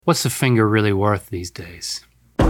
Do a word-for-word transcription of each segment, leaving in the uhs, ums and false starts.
What's the finger really worth these days?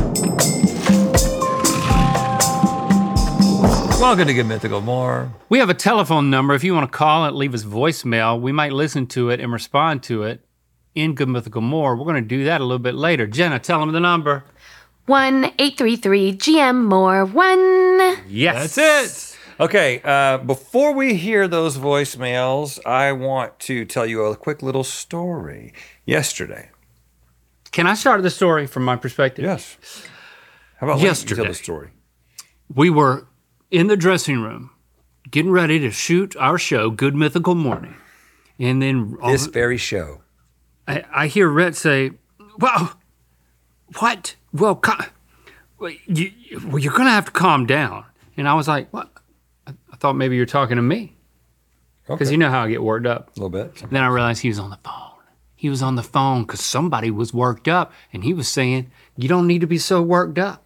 Welcome to Good Mythical More. We have a telephone number. If you want to call it, leave us voicemail. We might listen to it and respond to it in Good Mythical More. We're going to do that a little bit later. Jenna, tell them the number. one eight three three G M more one. Yes. That's it. Okay, uh, before we hear those voicemails, I want to tell you a quick little story. Yesterday. Can I start the story from my perspective? Yes. How about Yesterday. you tell the story? We were in the dressing room getting ready to shoot our show, Good Mythical Morning. And then This very show. I, I hear Rhett say, well, what? Well, co- well, you, well you're going to have to calm down. And I was like, what? I, I thought maybe you're talking to me. Because Okay. you know how I get worked up. A little bit. Then I realized he was on the phone. He was on the phone because somebody was worked up. And he was saying, you don't need to be so worked up.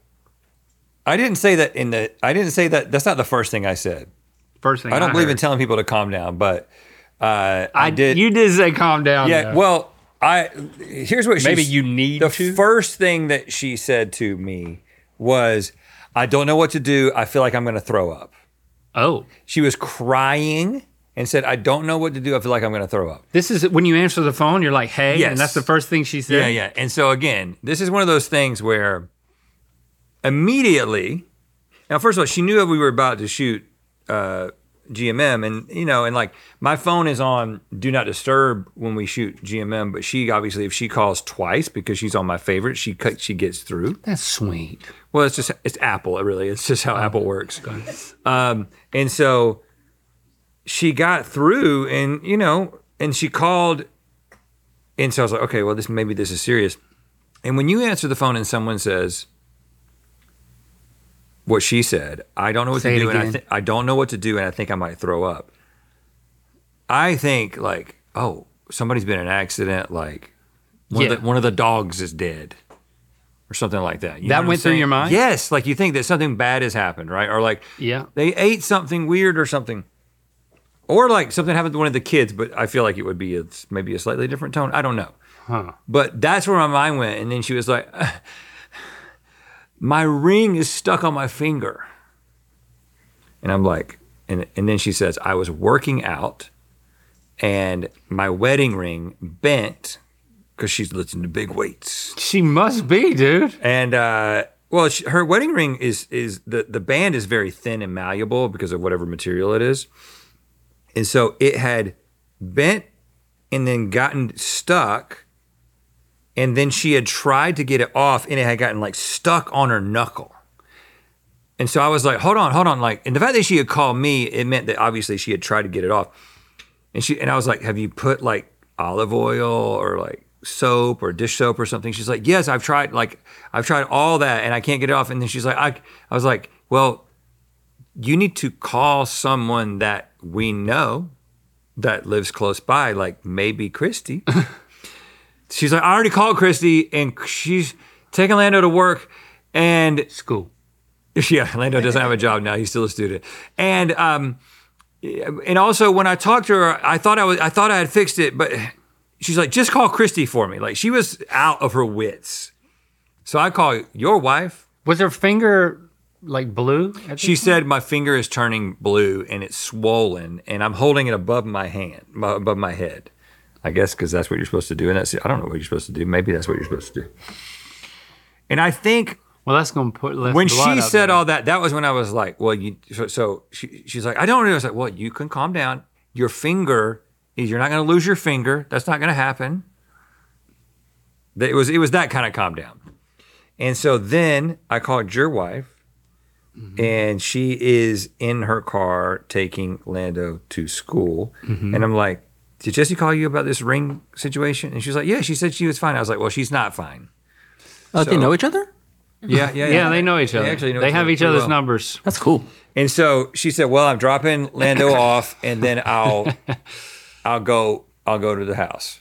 I didn't say that in the, I didn't say that, that's not the first thing I said. First thing I don't I believe in heard. telling people to calm down, but uh, I, I did. You did say calm down. Yeah, though. well, I here's what she Maybe you need the to? first thing that she said to me was, I don't know what to do. I feel like I'm going to throw up. Oh, She was crying and said, I don't know what to do. I feel like I'm going to throw up. this is when you answer the phone, you're like, hey, Yes. and that's the first thing she said? Yeah, yeah. And so again, this is one of those things where immediately, now first of all, she knew we were about to shoot uh, G M M, and you know, and like my phone is on Do Not Disturb when we shoot G M M, but she obviously, if she calls twice because she's on my favorite, she cut, she gets through. That's sweet. Well, it's just it's Apple, really. It's just how Apple works. Um, and so she got through, and you know, and she called, and so I was like, okay, well, this maybe this is serious. And when you answer the phone and someone says what she said, I don't know what Say to it do, and I, again. th- I don't know what to do, and I think I might throw up. I think like, oh, somebody's been in an accident, like one, Yeah. of, the, one of the dogs is dead. Or something like that. You That know what I'm went through saying? your mind? Yes, like you think that something bad has happened, right? Or like Yeah. they ate something weird or something. Or like something happened to one of the kids, but I feel like it would be a, maybe a slightly different tone. I don't know. Huh. But that's where my mind went. And then she was like, my ring is stuck on my finger. And I'm like, and, and then she says, I was working out and my wedding ring bent because she's lifting the big weights. She must be, dude. And uh, well, she, her wedding ring is is the the band is very thin and malleable because of whatever material it is, and so it had bent and then gotten stuck, and then she had tried to get it off, and it had gotten like stuck on her knuckle. And so I was like, hold on, hold on, like, and the fact that she had called me, it meant that obviously she had tried to get it off, and she and I was like, have you put like olive oil or like soap or dish soap or something? She's like, yes, I've tried, like I've tried all that and I can't get it off. And then she's like, I, I was like, well, you need to call someone that we know that lives close by, like maybe Christy. She's like, I already called Christy and she's taking Lando to work and School. yeah, Lando doesn't have a job now. He's still a student. And, um, and also when I talked to her, I thought I was, I thought I had fixed it, but she's like, just call Christy for me. Like she was out of her wits. So I call your wife. Was her finger like blue? at this She point? said my finger is turning blue and it's swollen and I'm holding it above my hand, my- above my head. I guess because that's what you're supposed to do. And that's, I don't know what you're supposed to do. Maybe that's what you're supposed to do. And I think Well, that's going to put less when blood she out said there. all that, that was when I was like, well, you, so, so she, she's like, I don't know. I was like, well, you can calm down. Your finger is, you're not going to lose your finger. That's not going to happen. That- It was, it was that kind of calm down. And so then I called your wife Mm-hmm. and she is in her car taking Lando to school. Mm-hmm. And I'm like, did Jesse call you about this ring situation? And she's like, yeah, she said she was fine. I was like, well, she's not fine. Uh, So- they know each other? Yeah, yeah, Yeah, they know each other. They actually know They each have other each pretty other's well. numbers. That's cool. And so she said, "Well, I'm dropping Lando off, and then I'll, I'll go, I'll go to the house."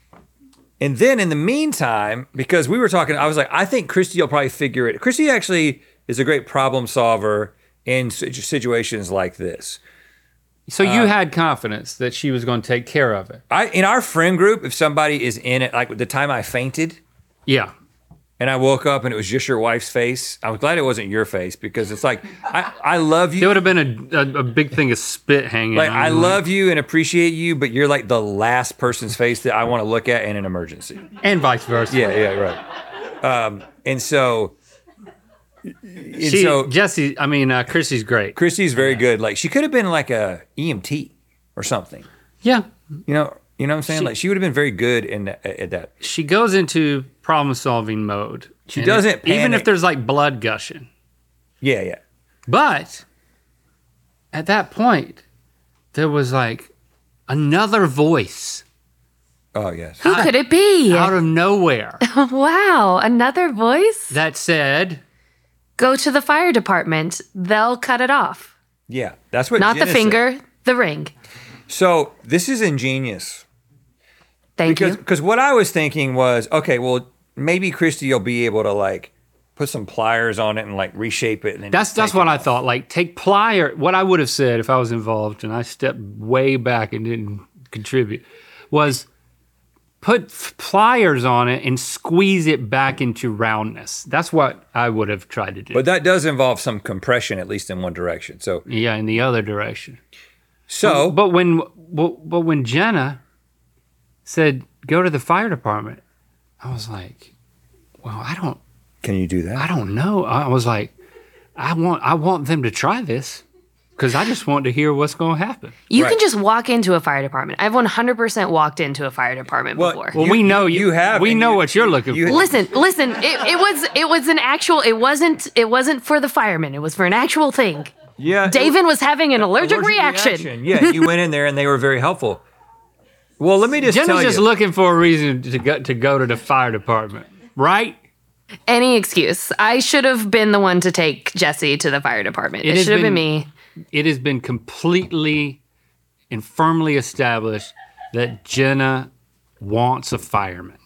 And then in the meantime, because we were talking, I was like, "I think Christy will probably figure it." Christy actually is a great problem solver in situ- situations like this. So you had confidence that she was going to take care of it. I in our friend group, if somebody is in it, like the time I fainted, Yeah. And I woke up and it was just your wife's face. I was glad it wasn't your face because it's like, I, I love There you. would have been a, a, a big thing of spit hanging. Like, on I it. love you and appreciate you, but you're like the last person's face that I want to look at in an emergency. And vice versa. Yeah, yeah, right. Um, and so, and She, so Jesse, I mean, uh, Chrissy's great. Christy's very good. Like, she could have been like a E M T or something. Yeah. You know, you know what I'm saying? She- like, she would have been very good in that, at that. She goes into problem solving mode. She And doesn't Even panic. if there's like blood gushing. Yeah, yeah. But at that point, there was like another voice Oh, yes. Who could it be? out of nowhere Wow, another voice? that said, Go to the fire department. They'll cut it off. Yeah, that's what Not the Jenna said. finger, the ring. So this is ingenious. Thank Because you. because what I was thinking was, okay, well, maybe Christy will be able to like put some pliers on it and like reshape it. And then that's just that's take what it I off. thought. Like take plier. What I would have said if I was involved and I stepped way back and didn't contribute was put f- pliers on it and squeeze it back into roundness. That's what I would have tried to do. But that does involve some compression, at least in one direction. So yeah, in the other direction. so But when but, but when Jenna said go to the fire department, I was like, well, I don't can you do that? I don't know. I was like, I want I want them to try this because I just want to hear what's going to happen. You Right. can just walk into a fire department. I've one hundred percent walked into a fire department Well, before. Well, You- we know you, you have, We and know you- what you're looking you- for. Listen, listen. It, it was it was an actual. It wasn't it wasn't for the firemen. It was for an actual thing. Yeah, David was having an allergic, allergic reaction. Yeah, you went in there and they were very helpful. Well, let me just Jenna's tell just you. looking for a reason to go to go to the fire department, right? Any excuse. I should have been the one to take Jesse to the fire department. It It, has should have been, been- me. It has been completely and firmly established that Jenna wants a fireman.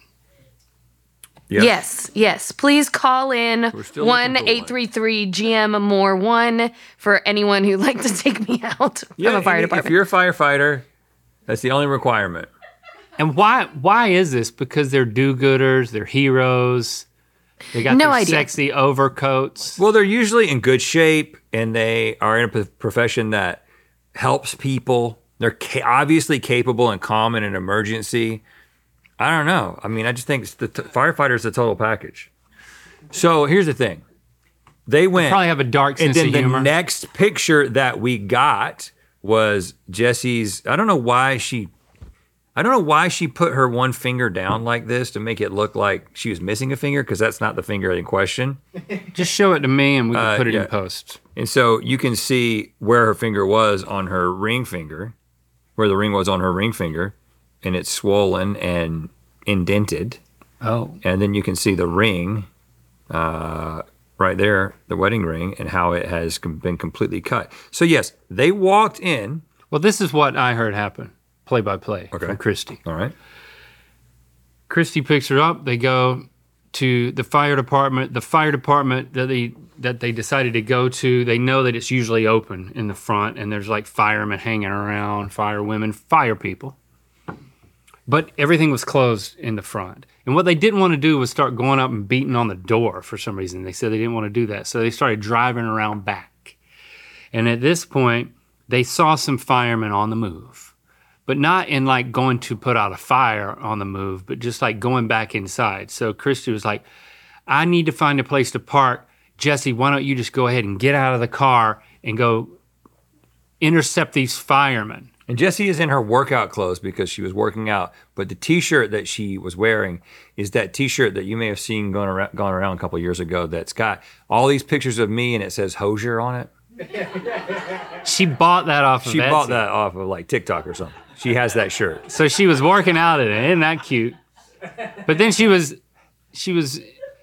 Yeah. Yes, yes. Please call in We're still looking one for one. eight three three G M more one for anyone who'd like to take me out Yeah, from a fire and department. If you're a firefighter, that's the only requirement. And why why is this? Because they're do-gooders, they're heroes. They got No their idea. sexy overcoats. Well, they're usually in good shape and they are in a p- profession that helps people. They're ca- obviously capable and calm in an emergency. I don't know. I mean, I just think it's the t- firefighter's the total package. So here's the thing. They went. Probably have a dark and sense then of the humor. next picture that we got was Jesse's. I don't know why she. I don't know why she put her one finger down like this to make it look like she was missing a finger because that's not the finger in question. Just show it to me and we can Uh, put it yeah. in post. And so you can see where her finger was on her ring finger, where the ring was on her ring finger, and it's swollen and indented. Oh. And then you can see the ring uh, right there, the wedding ring, and how it has com- been completely cut. So, yes, they walked in. Well, this is what I heard happen, play by play Okay. from Christy. All right. Christy picks her up. They go to the fire department. The fire department that they that they decided to go to, they know that it's usually open in the front, and there's like firemen hanging around, fire women, fire people. But everything was closed in the front. And what they didn't want to do was start going up and beating on the door for some reason. They said they didn't want to do that. So they started driving around back. And at this point, they saw some firemen on the move. But not in like going to put out a fire on the move, but just like going back inside. So Christy was like, I need to find a place to park. Jesse, why don't you just go ahead and get out of the car and go intercept these firemen? And Jessie is in her workout clothes because she was working out. But the T-shirt that she was wearing is that T-shirt that you may have seen going around, going around a couple of years ago. That's got all these pictures of me and it says Hosier on it. She bought that off of She Etsy. bought that off of like TikTok or something. She has that shirt. So she was working out in it. Isn't that cute? But then she was, she was,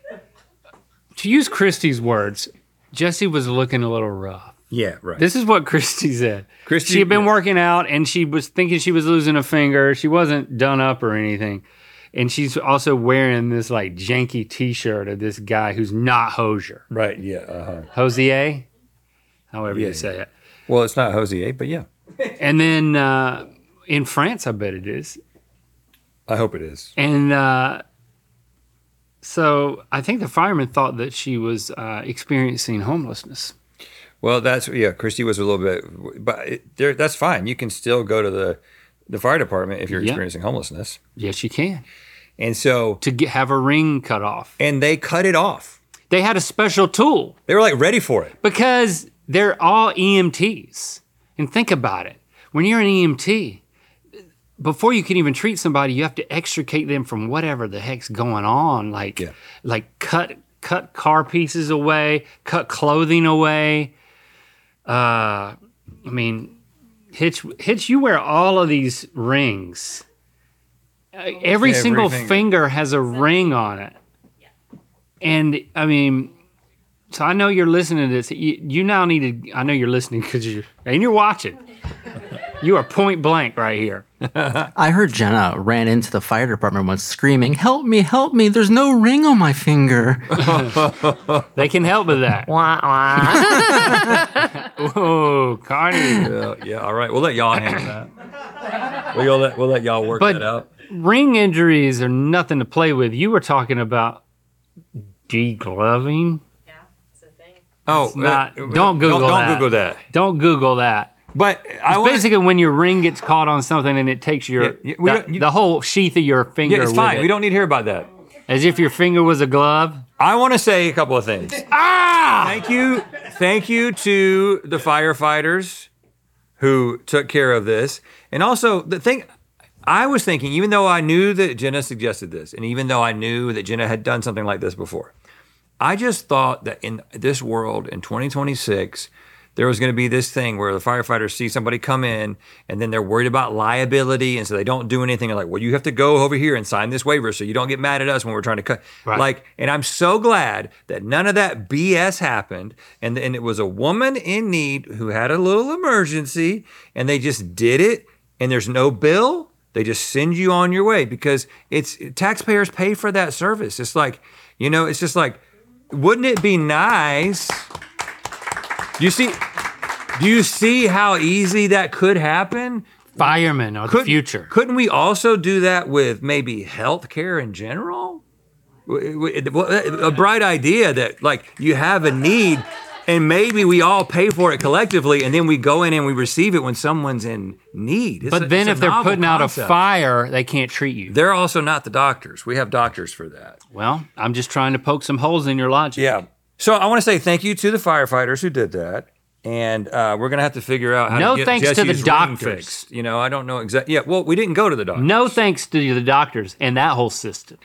to use Christy's words, Jessie was looking a little rough. Yeah, right. This is what Christy said. Christy- she had been working out and she was thinking she was losing a finger. She wasn't done up or anything. And she's also wearing this like janky t-shirt of this guy who's not Hosier. right, yeah. Uh-huh. Hosier? However Yeah, you say it. Well, it's not Hosier, but yeah. And then uh, in France, I bet it is. I hope it is. And uh, So I think the fireman thought that she was uh, experiencing homelessness. Well, that's yeah. Christy was a little bit, but it, there, that's fine. You can still go to the the fire department if you're Yeah. experiencing homelessness. Yes, you can. And so, To get, have a ring cut off. and they cut it off. They had a special tool They were like ready for it. because they're all E M Ts. And think about it. When you're an E M T, before you can even treat somebody, you have to extricate them from whatever the heck's going on. Like, Yeah. like cut cut car pieces away, cut clothing away. Uh, I mean, Hitch, Hitch, you wear all of these rings. Uh, every, Every single finger. finger. has a ring on it. And I mean, so I know you're listening to this. You, you now need to, I know you're listening because you're, and you're watching. You are point blank right here. I heard Jenna ran into the fire department once screaming, "Help me, help me, there's no ring on my finger." They can help with that. Wah, wah. Whoa, Carney. Yeah, yeah. All right, we'll let y'all handle that. We'll let we'll let y'all work But that out. ring injuries are nothing to play with. You were talking about degloving. Oh, not- uh, don't Google don't, that. Don't Google that. Don't Google that. But I want Basically, when your ring gets caught on something and it takes your Yeah, yeah, we the, don't- you- the whole sheath of your finger yeah, it's with fine. it, We don't need to hear about that. as if your finger was a glove. I want to say a couple of things. Ah! Thank you, thank you to the firefighters who took care of this, and also the thing. I was thinking, even though I knew that Jenna suggested this, and even though I knew that Jenna had done something like this before, I just thought that in this world in twenty twenty-six, there was going to be this thing where the firefighters see somebody come in and then they're worried about liability. And so they don't do anything. They're like, well, you have to go over here and sign this waiver so you don't get mad at us when we're trying to cut. Right. Like, and I'm so glad that none of that B S happened. And, and it was a woman in need who had a little emergency and they just did it. And there's no bill. They just send you on your way because it's taxpayers pay for that service. It's like, you know, it's just like, wouldn't it be nice? Do you see? Do you see how easy that could happen? Firemen are the Could, future. Couldn't we also do that with maybe healthcare in general? W- w- A bright idea that like you have a need, and maybe we all pay for it collectively, and then we go in and we receive it when someone's in need. It's But a- then it's a if they're novel putting out a concept. fire, they can't treat you. They're also not the doctors. We have doctors for that. Well, I'm just trying to poke some holes in your logic. Yeah. So I want to say thank you to the firefighters who did that. And uh, we're going to have to figure out how No to get thanks to the Jesse's ring doctors. fixed. You know, I don't know exactly. Yeah, well, we didn't go to the doctor. No thanks to the doctors and that whole system.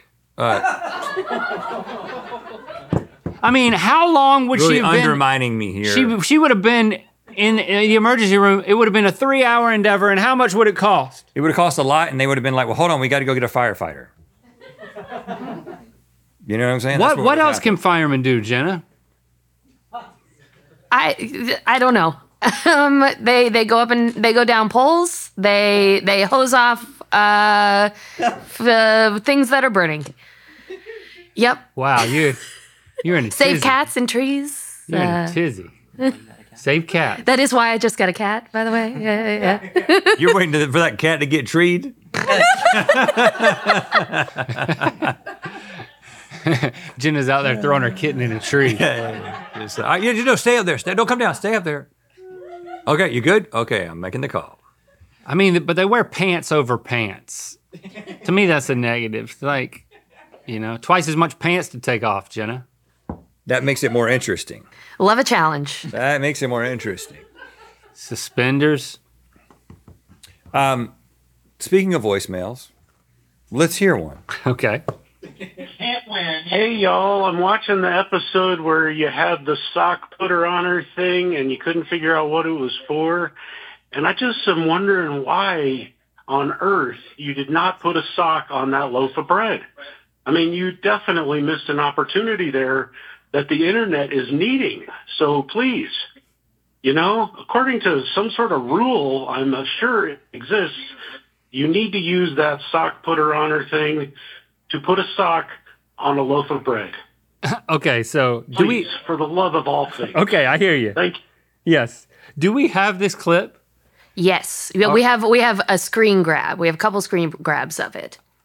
I mean, how long would Really she have been? undermining me here. She she would have been in, in the emergency room. It would have been a three-hour endeavor, and how much would it cost? it would have cost a lot, and they would have been like, well, hold on, we got to go get a firefighter. You know what I'm saying? That's What what would else happen. can firemen do, Jenna? I I don't know. Um, they they go up and they go down poles. They they hose off uh, f- uh things that are burning. Yep. Wow, you you're in a Save tizzy. cats and trees. You're in a Uh, tizzy. Save cat. that is why I just got a cat, by the way. Yeah, yeah, yeah. You're waiting to, for that cat to get treed? Jenna's out there throwing her kitten in a tree. Just, uh, you you know, stay up there. Stay, don't come down. Stay up there. Okay, you good? Okay, I'm making the call. I mean, but they wear pants over pants. To me, that's a negative. Like, you know, twice as much pants to take off, Jenna. That makes it more interesting. Love a challenge. That makes it more interesting. Suspenders. Speaking of voicemails, let's hear one. Okay. Hey y'all, I'm watching the episode where you had the sock putter on her thing and you couldn't figure out what it was for. And I just am wondering why on earth you did not put a sock on that loaf of bread. I mean, you definitely missed an opportunity there that the internet is needing. So please, you know, according to some sort of rule, I'm sure it exists, you need to use that sock putter on her thing to put a sock on a loaf of bread. Okay, so do Please, we... for the love of all things. Okay, I hear you. Thank you. Yes. Do we have this clip? Yes, we we have we have a screen grab. We have a couple screen grabs of it.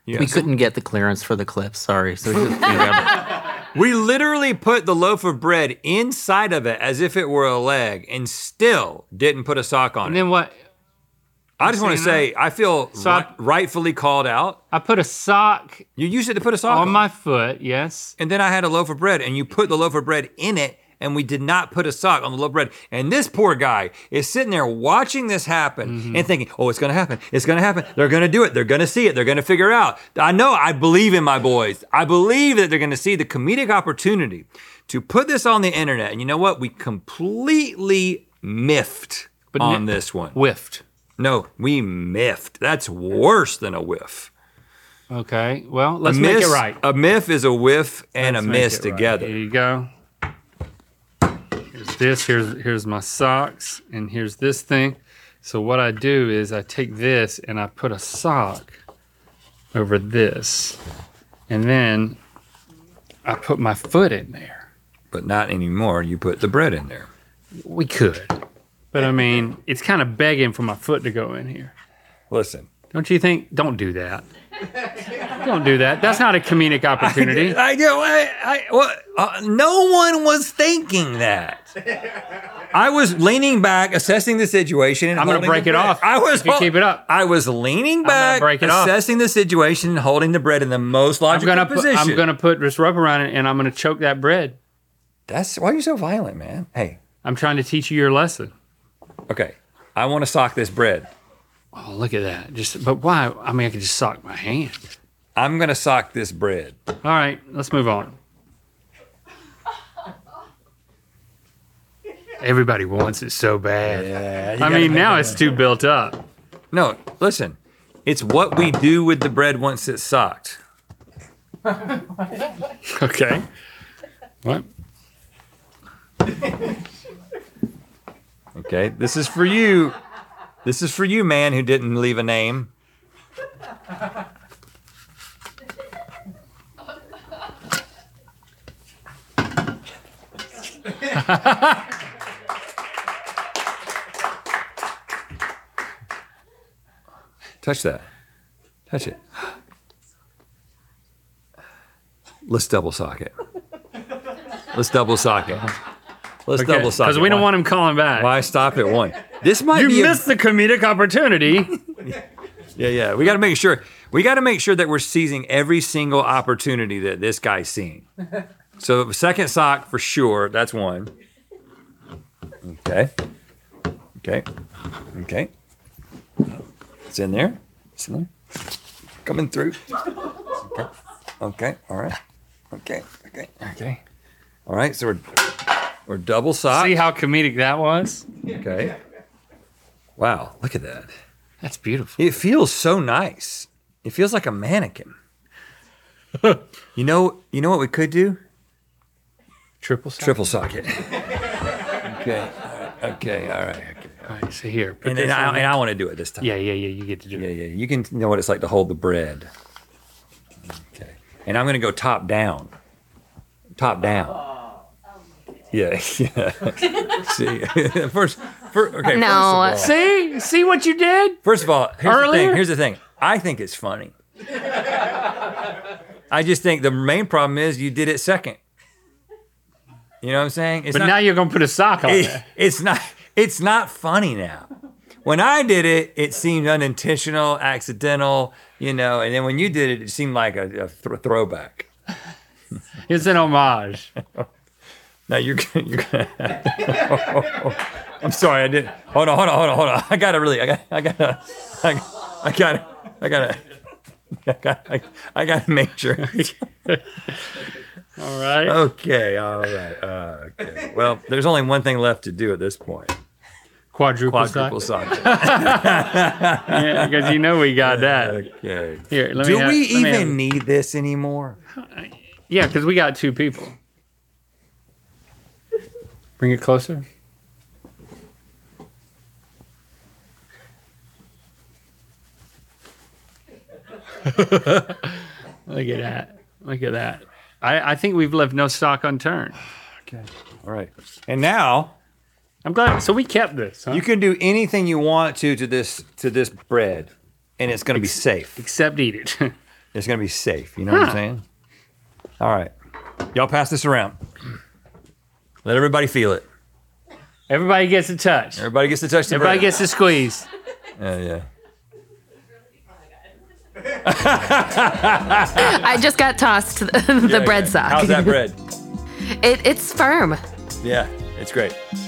Yeah, We so couldn't get the clearance for the clips. Sorry. So we just we literally put the loaf of bread inside of it as if it were a leg, and still didn't put a sock on And it. then what? I just want to saying say I feel So I- ri- rightfully called out. I put a sock You used it to put a sock on, on my foot. Yes. and then I had a loaf of bread, and you put the loaf of bread in it, and we did not put a sock on the loaf of bread. And this poor guy is sitting there watching this happen Mm-hmm. and thinking, "Oh, it's going to happen! It's going to happen! They're going to do it! They're going to see it! They're going to figure out." I know. I believe in my boys. I believe that they're going to see the comedic opportunity to put this on the internet. And you know what? We completely miffed on ni- this one. Whiffed. No, we miffed. That's worse than a whiff. Okay. Well, let's a make miss, it right. A miff is a whiff and Let's a make miss it right. together. Here you go. Here's this. Here's here's my socks, and here's this thing. So what I do is I take this and I put a sock over this, and then I put my foot in there. But not anymore. You put the bread in there. We could, but I mean, it's kind of begging for my foot to go in here. Listen. Don't you think? Don't do that. Don't do that. That's not a comedic opportunity. I do. I, I, what, uh, no one was thinking that. I was leaning back, assessing the situation. And I'm gonna holding break the it bread. off I was if you hol- keep it up. I was leaning gonna back, break it off. assessing the situation, and holding the bread in the most I'm logical gonna put, position. I'm gonna put this rope around it, and I'm gonna choke that bread. That's why you're so violent, man. Hey, I'm trying to teach you your lesson. okay. I want to sock this bread. Oh, look at that. Just, but why? I mean, I could just sock my hand. I'm gonna sock this bread. All right, let's move on. Everybody wants it so bad. Yeah. I mean, now it's too built up. No, listen. It's what we do with the bread once it's socked. Okay. What? Okay, this is for you. This is for you, man who didn't leave a name. Touch that. Touch it. Let's double sock it. Let's double sock it. Let's double sock it. Because we don't Why- want him calling back. Why stop at one? This might You be a- missed the comedic opportunity. Yeah, yeah. We got to make sure. We got to make sure that we're seizing every single opportunity that this guy's seeing. So second sock for sure. That's one. Okay. Okay. Okay. It's in there. It's in there. Coming through. Okay. Okay. All right. Okay. Okay. Okay. All right. So we're we're double socked. See how comedic that was? Okay. Wow. Look at that. That's beautiful. It feels so nice. It feels like a mannequin. you know, you know what we could do? Triple sock. Triple socket. okay. All right. Okay. All right. Okay. All right, so here. Put And, this and, I, in. and I want to do it this time. Yeah, yeah, yeah. You get to do Yeah. it. Yeah. You can know what it's like to hold the bread. Okay. And I'm going to go top down. Top down. Yeah. Yeah. See, first, first, okay. No. First of all, See? See what you did? First of all, here's the Earlier? thing. Here's the thing. I think it's funny. I just think the main problem is you did it second. You know what I'm saying? It's But not, now you're going to put a sock on it- it. it's not. It's not funny now. When I did it, it seemed unintentional, accidental. You know, and then when you did it, it seemed like a, a th- throwback. It's an homage. Now you're gonna, you're gonna. I'm sorry, I didn't. Hold on, hold on, hold on, hold on. I gotta really. I got. I gotta. I, I gotta. I gotta. I gotta. I, I gotta make sure. All right. Okay, all right. Uh, okay. Well, there's only one thing left to do at this point. Quadruple, Quadruple sock. socket. Yeah, because you know we got that. Okay. Here, let me Do have- we let me even have- need this anymore? Yeah, because we got two people. Bring it closer. Look at that. Look at that. I, I think we've left no stock unturned. Okay. All right. And now I'm glad. So we kept this, huh? you can do anything you want to to this to this bread, and it's going to be safe. Except eat it. It's gonna be safe. You know what I'm Huh. saying? All right, y'all pass this around. Let everybody feel it. Everybody gets a touch. Everybody gets to touch the Everybody bread. gets a squeeze. Yeah, yeah. I just got tossed the Yeah, bread yeah. sock. How's that bread? It, it's firm. Yeah, it's great.